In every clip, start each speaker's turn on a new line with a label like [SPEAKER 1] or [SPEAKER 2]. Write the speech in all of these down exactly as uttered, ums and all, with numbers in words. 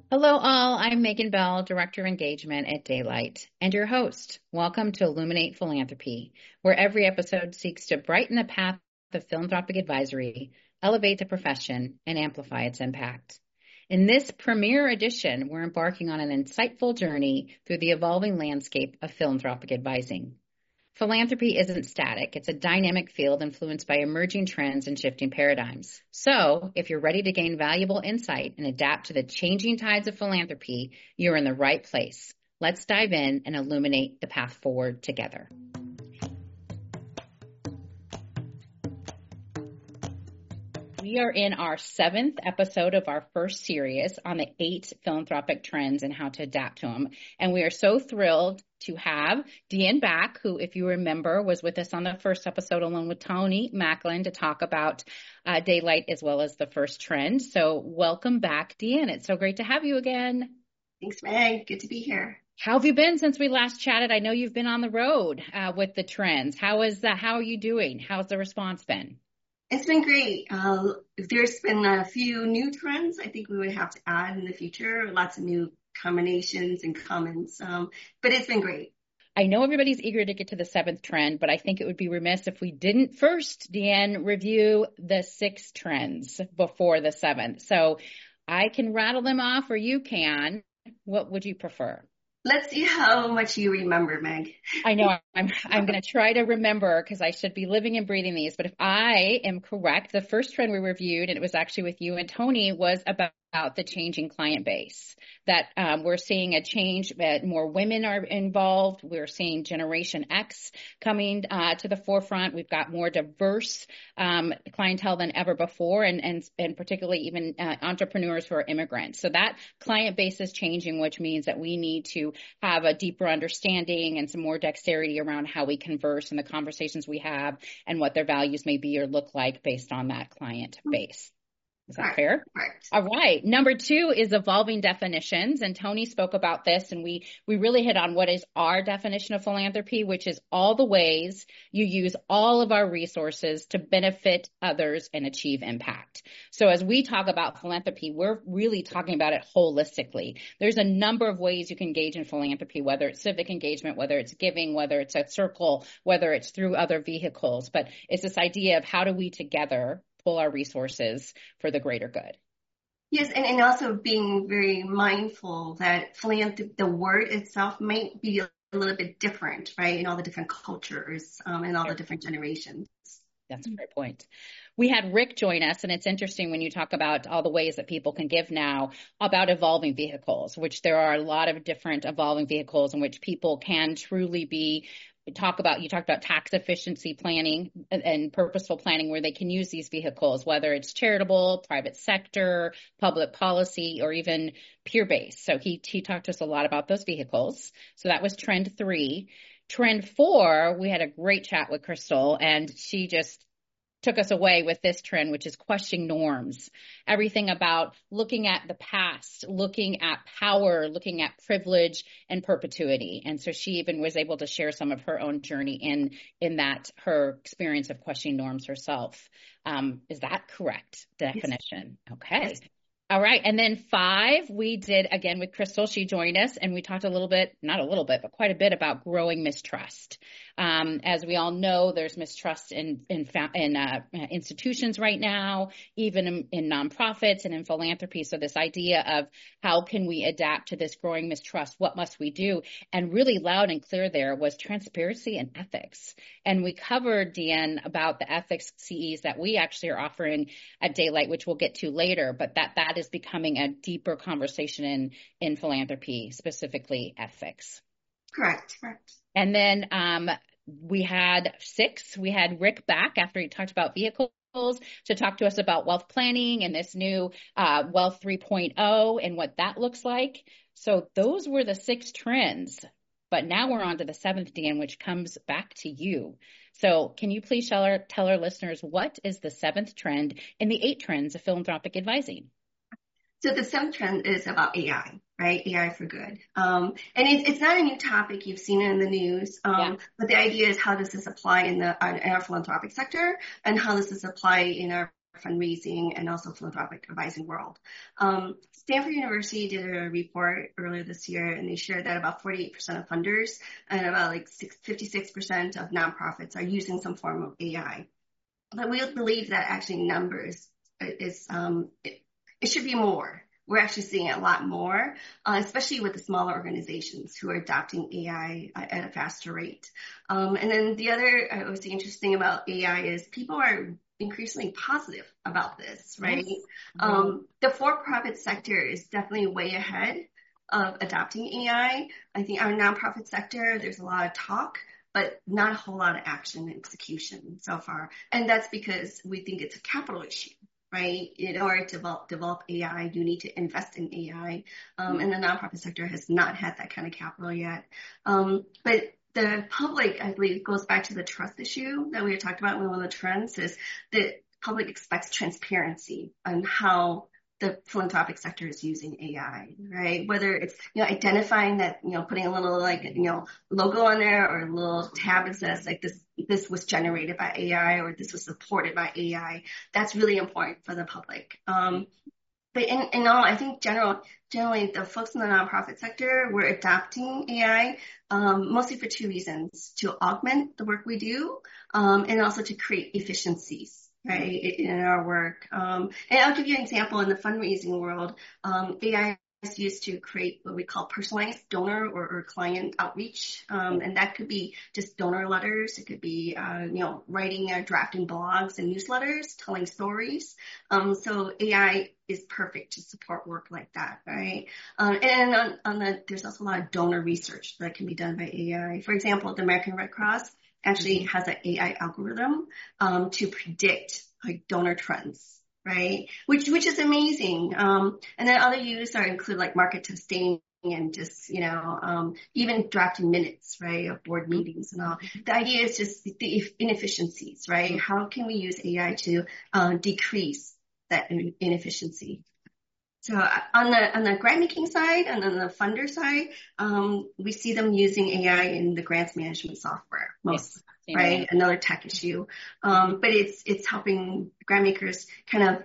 [SPEAKER 1] Hello, all. I'm Megan Bell, Director of Engagement at Daylight, and your host. Welcome to Illuminate Philanthropy, where every episode seeks to brighten the path of philanthropic advisory, elevate the profession, and amplify its impact. In this premiere edition, we're embarking on an insightful journey through the evolving landscape of philanthropic advising. Philanthropy isn't static. It's a dynamic field influenced by emerging trends and shifting paradigms. So, if you're ready to gain valuable insight and adapt to the changing tides of philanthropy, you're in the right place. Let's dive in and illuminate the path forward together. We are in our seventh episode of our first series on the eight philanthropic trends and how to adapt to them. And we are so thrilled to have Deanne back, who, if you remember, was with us on the first episode along with Tony Macklin to talk about uh, Daylight as well as the first trend. So welcome back, Deanne. It's so great to have you again.
[SPEAKER 2] Thanks, Meg. Good to be here.
[SPEAKER 1] How have you been since we last chatted? I know you've been on the road uh, with the trends. How is that? How are you doing? How's the response been?
[SPEAKER 2] It's been great. Uh, if there's been a few new trends, I think we would have to add in the future. Lots of new combinations and comments, um, but it's been great.
[SPEAKER 1] I know everybody's eager to get to the seventh trend, but I think it would be remiss if we didn't first, Deanne, review the six trends before the seventh. So I can rattle them off or you can. What would you prefer?
[SPEAKER 2] Let's see how much you remember, Meg.
[SPEAKER 1] I know I'm I'm going to try to remember because I should be living and breathing these. But if I am correct, the first trend we reviewed, and it was actually with you and Tony, was about the changing client base, that um, we're seeing a change, that more women are involved. We're seeing Generation X coming uh, to the forefront. We've got more diverse um, clientele than ever before, and and, and particularly even uh, entrepreneurs who are immigrants. So that client base is changing, which means that we need to have a deeper understanding and some more dexterity around how we converse and the conversations we have and what their values may be or look like based on that client base. Is that
[SPEAKER 2] Right,
[SPEAKER 1] fair?
[SPEAKER 2] right.
[SPEAKER 1] All right. Number two is evolving definitions. And Tony spoke about this, and we, we really hit on what is our definition of philanthropy, which is all the ways you use all of our resources to benefit others and achieve impact. So as we talk about philanthropy, we're really talking about it holistically. There's a number of ways you can engage in philanthropy, whether it's civic engagement, whether it's giving, whether it's a circle, whether it's through other vehicles. But it's this idea of how do we together pull our resources for the greater good.
[SPEAKER 2] Yes, and, and also being very mindful that philanthropy, the word itself might be a little bit different, right, in all the different cultures um, and all the different generations.
[SPEAKER 1] That's a great point. We had Rick join us, and it's interesting when you talk about all the ways that people can give now about evolving vehicles, which there are a lot of different evolving vehicles in which people can truly be talk about, you talked about tax efficiency planning and, and purposeful planning where they can use these vehicles, whether it's charitable, private sector, public policy, or even peer-based. So he, he talked to us a lot about those vehicles. So that was trend three. Trend four, we had a great chat with Crystal, and she just took us away with this trend, which is questioning norms. Everything about looking at the past, looking at power, looking at privilege and perpetuity. And so she even was able to share some of her own journey in, in that, her experience of questioning norms herself. Um, is that correct definition? Yes. Okay. Yes. All right. And then five, we did again with Crystal. She joined us and we talked a little bit, not a little bit, but quite a bit about growing mistrust. Um, as we all know, there's mistrust in, in, in uh, institutions right now, even in, in nonprofits and in philanthropy. So this idea of how can we adapt to this growing mistrust? What must we do? And really loud and clear there was transparency and ethics. And we covered, Deanne, about the ethics C Es that we actually are offering at Daylight, which we'll get to later, but that that is becoming a deeper conversation in, in philanthropy, specifically ethics.
[SPEAKER 2] Correct, correct.
[SPEAKER 1] And then um, we had six, we had Rick back after he talked about vehicles to talk to us about wealth planning and this new uh, Wealth 3.0 and what that looks like. So those were the six trends. But now we're on to the seventh, Dan, which comes back to you. So can you please tell our, tell our listeners what is the seventh trend in the eight trends of philanthropic advising?
[SPEAKER 2] So the seventh trend is about A I, right? A I for good. Um, and it's, it's not a new topic. You've seen it in the news. Um, yeah. But the idea is how does this apply in the in our philanthropic sector and how does this apply in our fundraising and also philanthropic advising world. Um, Stanford University did a report earlier this year, and they shared that about forty-eight percent of funders and about like fifty-six percent of nonprofits are using some form of A I. But we believe that actually numbers is, um, it, it should be more. We're actually seeing a lot more, uh, especially with the smaller organizations who are adopting A I at a faster rate. Um, and then the other, I would say, interesting about A I is people are increasingly positive about this, right? Yes. Um, the for-profit sector is definitely way ahead of adopting A I. I think our nonprofit sector, there's a lot of talk, but not a whole lot of action and execution so far. And that's because we think it's a capital issue. Right? In order to develop, develop A I, you need to invest in A I. Um, and the nonprofit sector has not had that kind of capital yet. Um, but the public, I believe, goes back to the trust issue that we had talked about. One of the trends is the public expects transparency on how the philanthropic sector is using A I, right? Whether it's, you know, identifying that, you know, putting a little like, you know, logo on there or a little tab that says like this, this was generated by A I or this was supported by A I. That's really important for the public. Um, but in, in all, I think general, generally the folks in the nonprofit sector, we're adopting A I, um, mostly for two reasons: to augment the work we do, um, and also to create efficiencies. Right, in our work. Um, and I'll give you an example in the fundraising world. Um, A I is used to create what we call personalized donor or, or client outreach. Um, and that could be just donor letters. It could be, uh, you know, writing or drafting blogs and newsletters, telling stories. Um, so A I is perfect to support work like that, right? Um, and on, on the, there's also a lot of donor research that can be done by A I. For example, the American Red Cross actually has an A I algorithm um, to predict like donor trends, right? Which which is amazing. Um, and then other use are include like market testing and just, you know, um, even drafting minutes, right, of board meetings and all. The idea is just the inefficiencies, right? How can we use A I to uh, decrease that inefficiency? So on the on the grant making side and on the funder side, um, we see them using A I in the grants management software most, yes. right? Yeah. Another tech issue, um, but it's it's helping grant makers kind of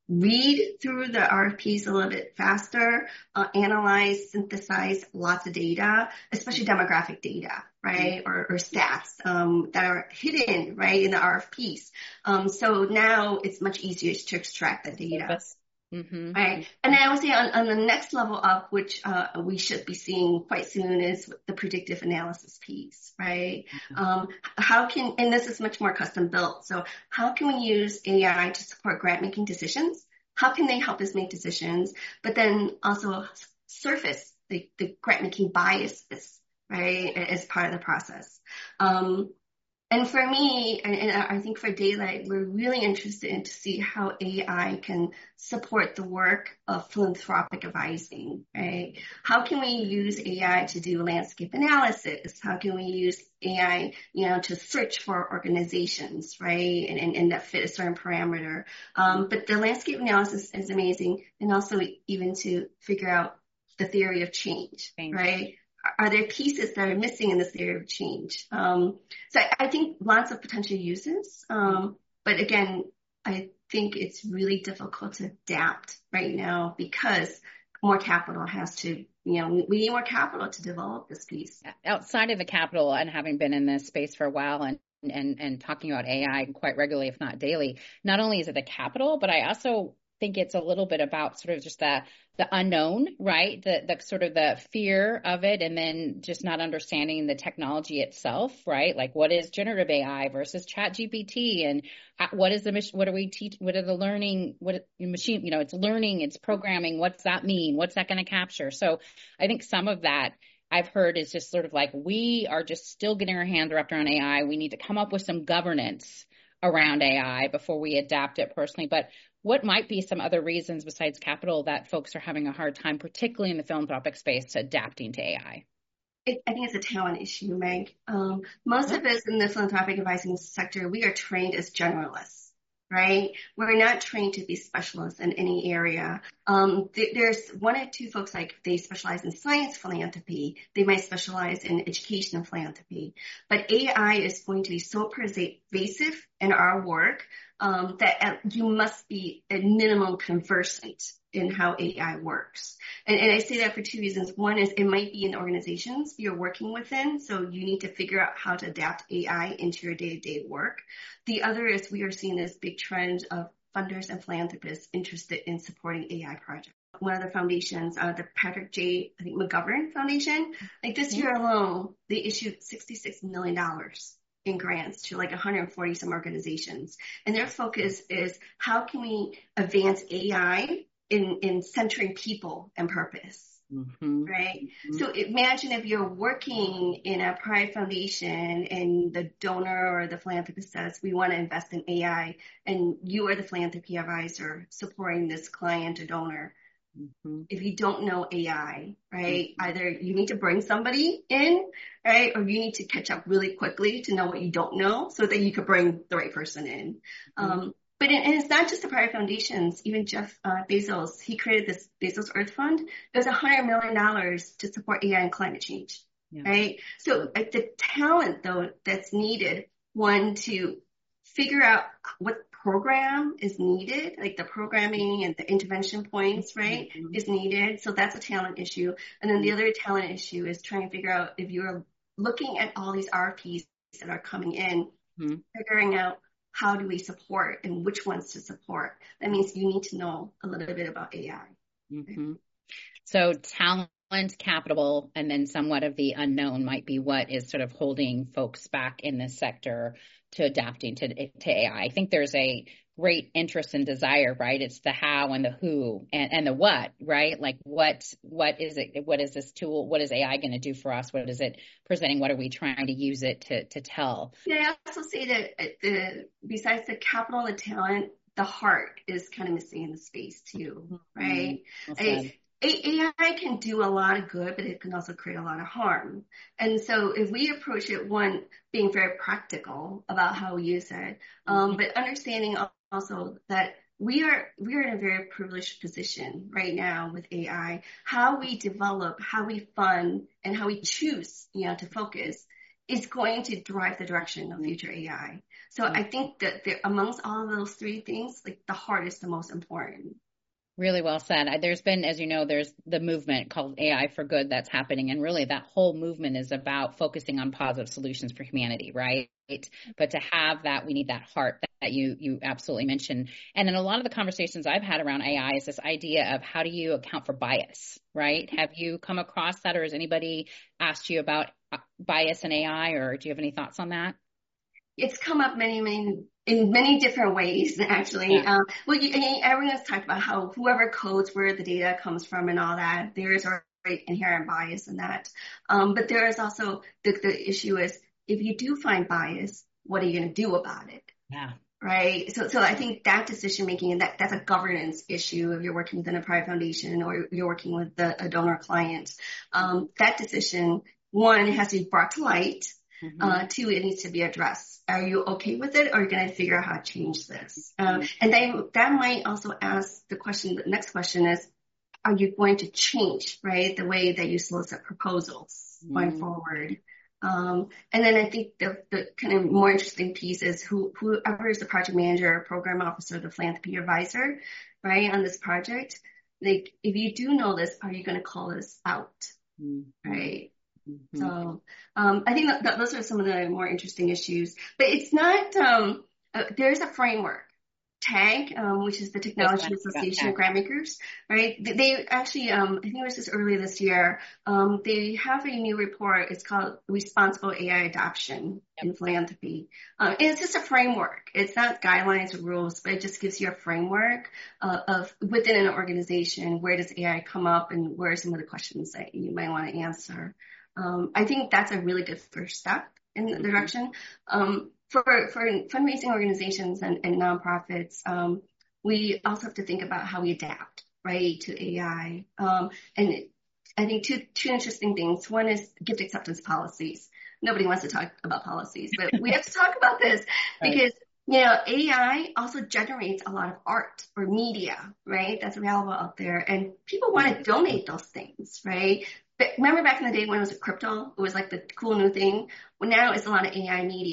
[SPEAKER 2] read through the R F Ps a little bit faster, uh, analyze, synthesize lots of data, especially demographic data, right, mm-hmm. or, or stats um, that are hidden right in the R F Ps. Um, so now it's much easier to extract the data. Yes. Mm-hmm. Right. And then I would say on, on the next level up, which uh, we should be seeing quite soon, is the predictive analysis piece, right? Mm-hmm. Um, how can, and this is much more custom built. So how can we use A I to support grant making decisions? How can they help us make decisions? But then also surface the, the grant making biases, right, as part of the process. Um, And for me, and I think for Daylight, we're really interested in to see how A I can support the work of philanthropic advising, right? How can we use A I to do landscape analysis? How can we use A I, you know, to search for organizations, right? And, and, and that fit a certain parameter. Um, but the landscape analysis is amazing. And also even to figure out the theory of change, Thanks. right? Are there pieces that are missing in this theory of change? Um, so I, I think lots of potential uses. Um, but again, I think it's really difficult to adapt right now because more capital has to, you know, we need more capital to develop this piece.
[SPEAKER 1] Outside of the capital and having been in this space for a while and and and talking about A I quite regularly, if not daily, not only is it the capital, but I also think it's a little bit about sort of just the the unknown, right? The the sort of the fear of it, and then just not understanding the technology itself, right? Like what is generative A I versus Chat G P T, and what is the what are we teach? What are the learning? What machine? You know, it's learning, it's programming. What's that mean? What's that going to capture? So I think some of that I've heard is just sort of like we are just still getting our hands wrapped around A I. We need to come up with some governance around A I before we adapt it personally. But what might be some other reasons besides capital that folks are having a hard time, particularly in the philanthropic space, adapting to A I?
[SPEAKER 2] It, I think it's a talent issue, Meg. Um, most yeah. of us in the philanthropic advising sector, we are trained as generalists, right? We're not trained to be specialists in any area. Um, th- there's one or two folks, like they specialize in science philanthropy. They might specialize in education and philanthropy. But A I is going to be so pervasive in our work um, that uh, you must be at minimum conversant in how A I works. And, and I say that for two reasons. One is it might be in organizations you're working within, so you need to figure out how to adapt A I into your day-to-day work. The other is we are seeing this big trend of funders and philanthropists interested in supporting A I projects. One of the foundations, uh, the Patrick J. I think McGovern Foundation, like this year alone, they issued sixty-six million dollars in grants to like one hundred forty some organizations. And their focus is how can we advance A I in, in centering people and purpose. Mm-hmm. Right. Mm-hmm. So imagine if you're working in a private foundation and the donor or the philanthropist says, we want to invest in A I, and you are the philanthropy advisor supporting this client or donor. Mm-hmm. If you don't know A I, right, mm-hmm. either you need to bring somebody in, right, or you need to catch up really quickly to know what you don't know so that you could bring the right person in. Mm-hmm. Um, But it, and it's not just the private foundations. Even Jeff uh, Bezos, he created this Bezos Earth Fund. It was one hundred million dollars to support A I and climate change, yeah. right? So like, the talent, though, that's needed, one, to figure out what program is needed, like the programming and the intervention points, right, mm-hmm. is needed. So that's a talent issue. And then the other talent issue is trying to figure out if you're looking at all these R F Ps that are coming in, mm-hmm. figuring out how do we support and which ones to support. That means you need to know a little bit about A I.
[SPEAKER 1] Mm-hmm. So talent, capital, and then somewhat of the unknown might be what is sort of holding folks back in this sector to adapting to, to A I. I think there's a great interest and desire, right? It's the how and the who and, and the what, right? Like what, what is it? What is this tool? What is A I going to do for us? What is it presenting? What are we trying to use it to, to tell?
[SPEAKER 2] Yeah, I also say that the, besides the capital and the talent, the heart is kind of missing in the space too, right? Mm-hmm. A I can do a lot of good, but it can also create a lot of harm. And so if we approach it, one, being very practical about how we use it, um, mm-hmm. but understanding also that we are, we are in a very privileged position right now with A I. How we develop, how we fund, and how we choose, you know, to focus is going to drive the direction of future A I. So mm-hmm. I think that there, amongst all of those three things, like the heart is the most important.
[SPEAKER 1] Really well said. There's been, as you know, there's the movement called A I for Good that's happening. And really that whole movement is about focusing on positive solutions for humanity, right? But to have that, we need that heart that you, you absolutely mentioned. And in a lot of the conversations I've had around A I is this idea of how do you account for bias, right? Have you come across that, or has anybody asked you about bias in A I, or do you have any thoughts on that?
[SPEAKER 2] It's come up many, many, in many different ways, actually. Yeah. Um, well, you, everyone has talked about how whoever codes where the data comes from and all that, there is already inherent bias in that. Um, but there is also, the, the issue is, if you do find bias, what are you going to do about it?
[SPEAKER 1] Yeah.
[SPEAKER 2] Right. So, so I think that decision making, and that, that's a governance issue if you're working within a private foundation or you're working with the, a donor client. Um, that decision, one, it has to be brought to light. Mm-hmm. Uh, two, it needs to be addressed. Are you okay with it, or are you going to figure out how to change this? Um, mm-hmm. And then that might also ask the question, the next question is, are you going to change, right, the way that you solicit proposals mm-hmm. going forward? Um, and then I think the, the kind of more interesting piece is who, whoever is the project manager, program officer, the philanthropy advisor, right, on this project, like, if you do know this, are you going to call this out, mm-hmm. right? Mm-hmm. So um, I think that, that those are some of the more interesting issues. But it's not, um, uh, there's a framework. TAG, um, which is the Technology Association of Grantmakers, right? They, they actually, um, I think it was just earlier this year, um, they have a new report. It's called Responsible A I Adoption yep. in Philanthropy. Um, and it's just a framework. It's not guidelines or rules, but it just gives you a framework uh, of within an organization, where does A I come up and where are some of the questions that you might want to answer. Um, I think that's a really good first step in the direction. Um, for, for fundraising organizations and, and nonprofits, um, we also have to think about how we adapt, right, to A I. Um, and I think two, two interesting things. One is gift acceptance policies. Nobody wants to talk about policies, but we have to talk about this right. because, you know, A I also generates a lot of art or media, right, that's available out there. And people want to donate those things, right? But remember back in the day when it was crypto, it was like the cool new thing. Well, now it's a lot of A I media.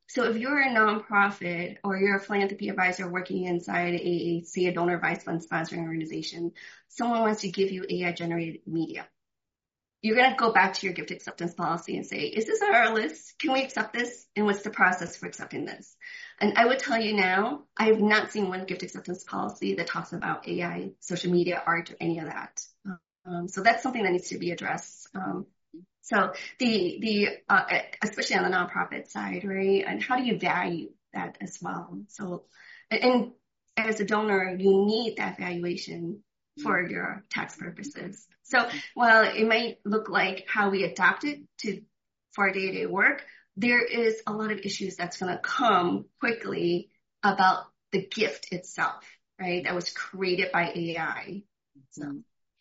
[SPEAKER 2] So if you're a nonprofit or you're a philanthropy advisor working inside a, say, a donor advised fund sponsoring organization, someone wants to give you A I generated media. You're going to go back to your gift acceptance policy and say, is this on our list? Can we accept this? And what's the process for accepting this? And I would tell you now, I have not seen one gift acceptance policy that talks about A I, social media, art, or any of that. Um, so that's something that needs to be addressed. Um, so the, the, uh, especially on the nonprofit side, right? And how do you value that as well? So, and as a donor, you need that valuation for your tax purposes. So while it might look like how we adapt it to for our day-to-day work, there is a lot of issues that's going to come quickly about the gift itself, right? That was created by A I. So.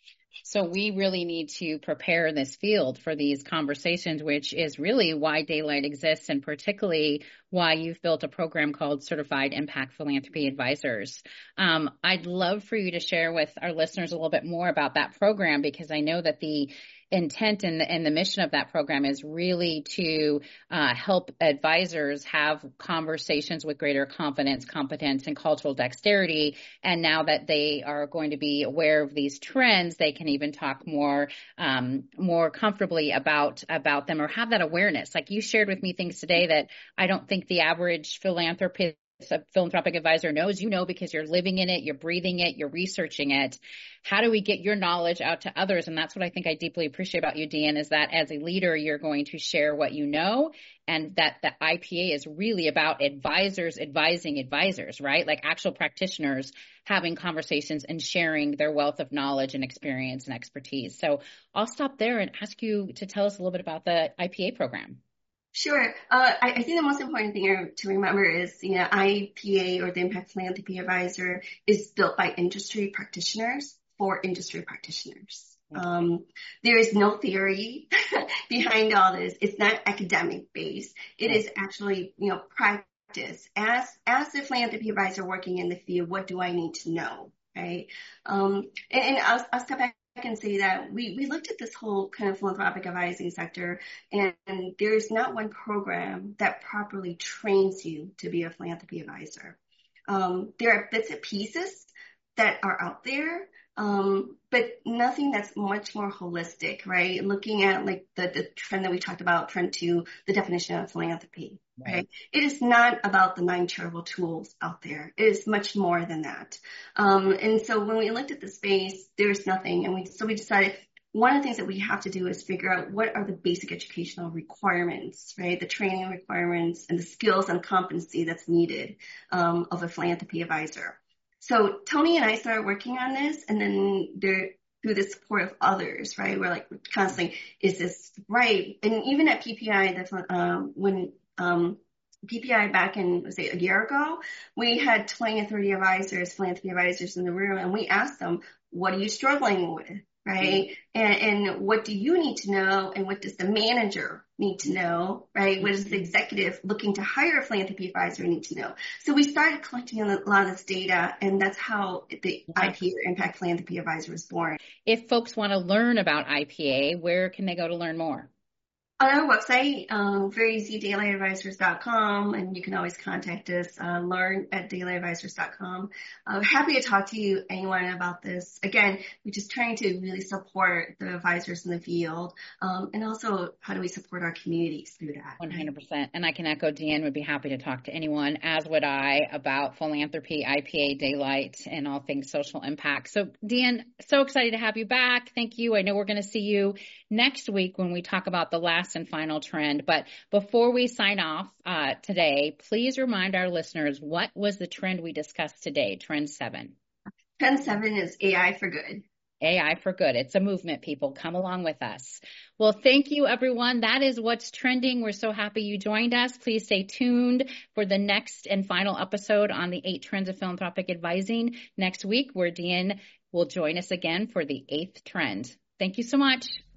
[SPEAKER 1] So we really need to prepare this field for these conversations, which is really why Daylight exists, and particularly why you've built a program called Certified Impact Philanthropy Advisors. Um, I'd love for you to share with our listeners a little bit more about that program, because I know that the intent and the, and the mission of that program is really to uh, help advisors have conversations with greater confidence, competence, and cultural dexterity. And now that they are going to be aware of these trends, they can even talk more um, more comfortably about about them, or have that awareness. Like you shared with me things today that I don't think the average philanthropist a philanthropic advisor knows. You know, because you're living in it, you're breathing it, you're researching it. How do we get your knowledge out to others? And that's what I think I deeply appreciate about you, Deanne, is that as a leader, you're going to share what you know, and that the I P A is really about advisors advising advisors, right? Like actual practitioners having conversations and sharing their wealth of knowledge and experience and expertise. So I'll stop there and ask you to tell us a little bit about the I P A program.
[SPEAKER 2] Sure. Uh, I, I think the most important thing to remember is, you know, I P A, or the Impact Philanthropy Advisor, is built by industry practitioners for industry practitioners. Um, there is no theory behind all this. It's not academic based. It is actually, you know, practice. As, as a philanthropy advisor working in the field, what do I need to know? Right. Um, and, and I'll, I'll step back. I can say that we, we looked at this whole kind of philanthropic advising sector, and, and there's not one program that properly trains you to be a philanthropy advisor. Um, there are bits and pieces that are out there, um, but nothing that's much more holistic, right? Looking at like the, the trend that we talked about, trend two, the definition of philanthropy. Right. Right. It is not about the nine charitable tools out there. It is much more than that. Um, and so when we looked at the space, there's nothing. And we, so we decided one of the things that we have to do is figure out what are the basic educational requirements, right? The training requirements and the skills and competency that's needed, um, of a philanthropy advisor. So Tony and I started working on this, and then there, through the support of others, right? We're like constantly, is this right? And even at P P I, that's when, um, when, Um, P P I back in, let's say, a year ago, we had twenty or thirty advisors, philanthropy advisors in the room, and we asked them, what are you struggling with, right? Mm-hmm. And, and what do you need to know, and what does the manager need to know, right? Mm-hmm. What does the executive looking to hire a philanthropy advisor need to know? So we started collecting a lot of this data, and that's how the mm-hmm. I P A, or Impact Philanthropy Advisor, was born.
[SPEAKER 1] If folks want to learn about I P A, where can they go to learn more?
[SPEAKER 2] On our website, um, very easy, daylight advisors dot com, and you can always contact us, uh, learn at daylight advisors dot com. Uh, happy to talk to you, anyone, about this. Again, we're just trying to really support the advisors in the field, um, and also how do we support our communities through that.
[SPEAKER 1] one hundred percent. And I can echo, Deanne would be happy to talk to anyone, as would I, about philanthropy, I P A, Daylight, and all things social impact. So, Deanne, so excited to have you back. Thank you. I know we're going to see you next week when we talk about the last and final trend. But before we sign off uh, today, please remind our listeners, what was the trend we discussed today, trend seven?
[SPEAKER 2] Trend seven is A I for good.
[SPEAKER 1] A I for good. It's a movement, people. Come along with us. Well, thank you, everyone. That is what's trending. We're so happy you joined us. Please stay tuned for the next and final episode on the eight trends of philanthropic advising next week, where Deanne will join us again for the eighth trend. Thank you so much.